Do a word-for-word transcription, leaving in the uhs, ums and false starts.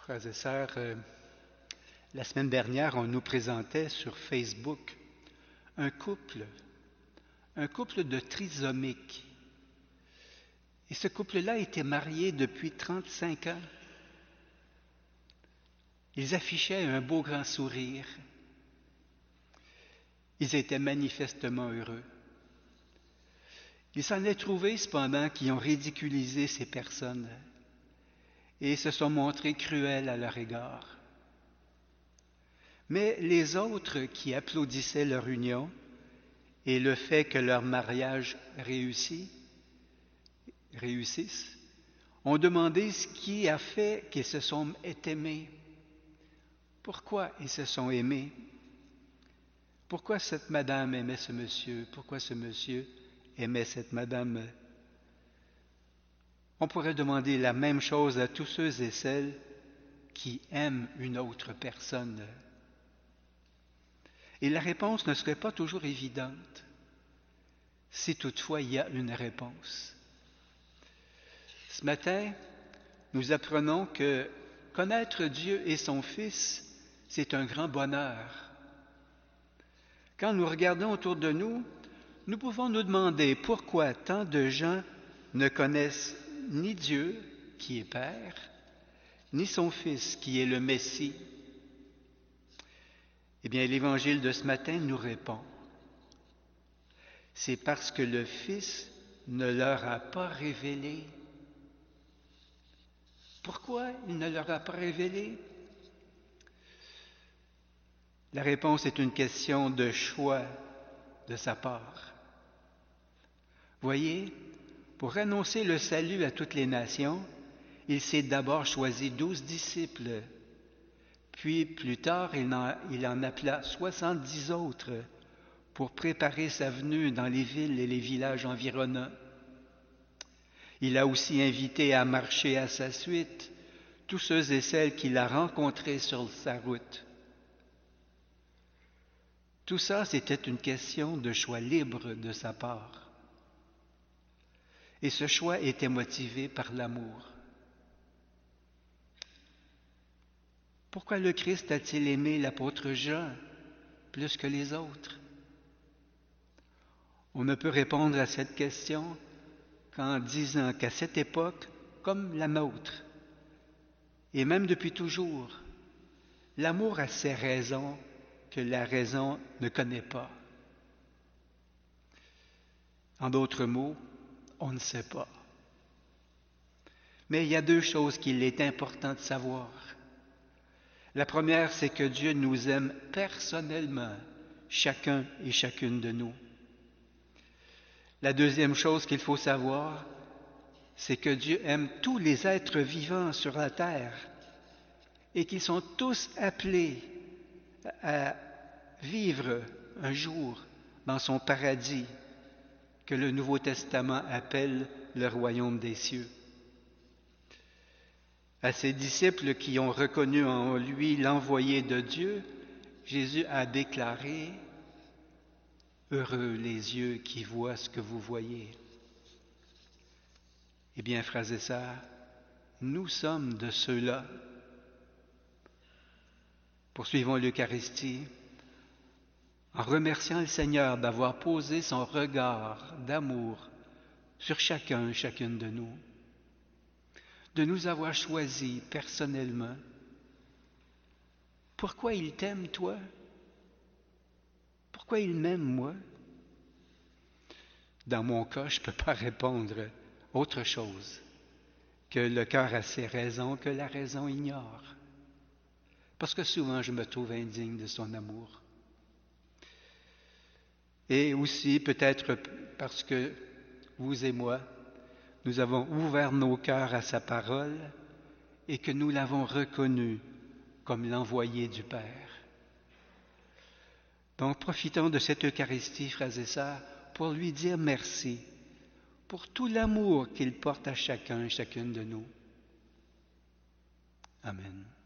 Frères et sœurs, euh, la semaine dernière, on nous présentait sur Facebook un couple, un couple de trisomiques. Et ce couple-là était marié depuis trente-cinq ans. Ils affichaient un beau grand sourire. Ils étaient manifestement heureux. Il s'en est trouvé cependant qui ont ridiculisé ces personnes et se sont montrés cruels à leur égard. Mais les autres qui applaudissaient leur union et le fait que leur mariage réussit, réussisse, ont demandé ce qui a fait qu'ils se sont aimés. Pourquoi ils se sont aimés? Pourquoi cette madame aimait ce monsieur? Pourquoi ce monsieur aimait cette madame? On pourrait demander la même chose à tous ceux et celles qui aiment une autre personne. Et la réponse ne serait pas toujours évidente, si toutefois il y a une réponse. Ce matin, nous apprenons que connaître Dieu et son Fils, c'est un grand bonheur. Quand nous regardons autour de nous, nous pouvons nous demander pourquoi tant de gens ne connaissent ni Dieu, qui est Père, ni son Fils, qui est le Messie. Eh bien, l'Évangile de ce matin nous répond. C'est parce que le Fils ne leur a pas révélé. Pourquoi il ne leur a pas révélé? La réponse est une question de choix de sa part. Voyez, pour annoncer le salut à toutes les nations, il s'est d'abord choisi douze disciples, puis plus tard il en, il en appela soixante-dix autres pour préparer sa venue dans les villes et les villages environnants. Il a aussi invité à marcher à sa suite tous ceux et celles qu'il a rencontrés sur sa route. Tout ça, c'était une question de choix libre de sa part. Et ce choix était motivé par l'amour. Pourquoi le Christ a-t-il aimé l'apôtre Jean plus que les autres? On ne peut répondre à cette question qu'en disant qu'à cette époque, comme la nôtre, et même depuis toujours, l'amour a ses raisons que la raison ne connaît pas. En d'autres mots, on ne sait pas. Mais il y a deux choses qu'il est important de savoir. La première, c'est que Dieu nous aime personnellement, chacun et chacune de nous. La deuxième chose qu'il faut savoir, c'est que Dieu aime tous les êtres vivants sur la terre et qu'ils sont tous appelés à vivre un jour dans son paradis que le Nouveau Testament appelle le royaume des cieux. À ses disciples qui ont reconnu en lui l'envoyé de Dieu, Jésus a déclaré « Heureux les yeux qui voient ce que vous voyez ». Eh bien, frères et sœurs, nous sommes de ceux-là. Poursuivons l'Eucharistie en remerciant le Seigneur d'avoir posé son regard d'amour sur chacun et chacune de nous, de nous avoir choisis personnellement. Pourquoi il t'aime, toi? Pourquoi il m'aime, moi? Dans mon cas, je ne peux pas répondre autre chose que le cœur a ses raisons que la raison ignore. Parce que souvent, je me trouve indigne de son amour. Et aussi, peut-être parce que vous et moi, nous avons ouvert nos cœurs à sa parole et que nous l'avons reconnu comme l'envoyé du Père. Donc, profitons de cette Eucharistie, frères et sœurs, pour lui dire merci pour tout l'amour qu'il porte à chacun et chacune de nous. Amen.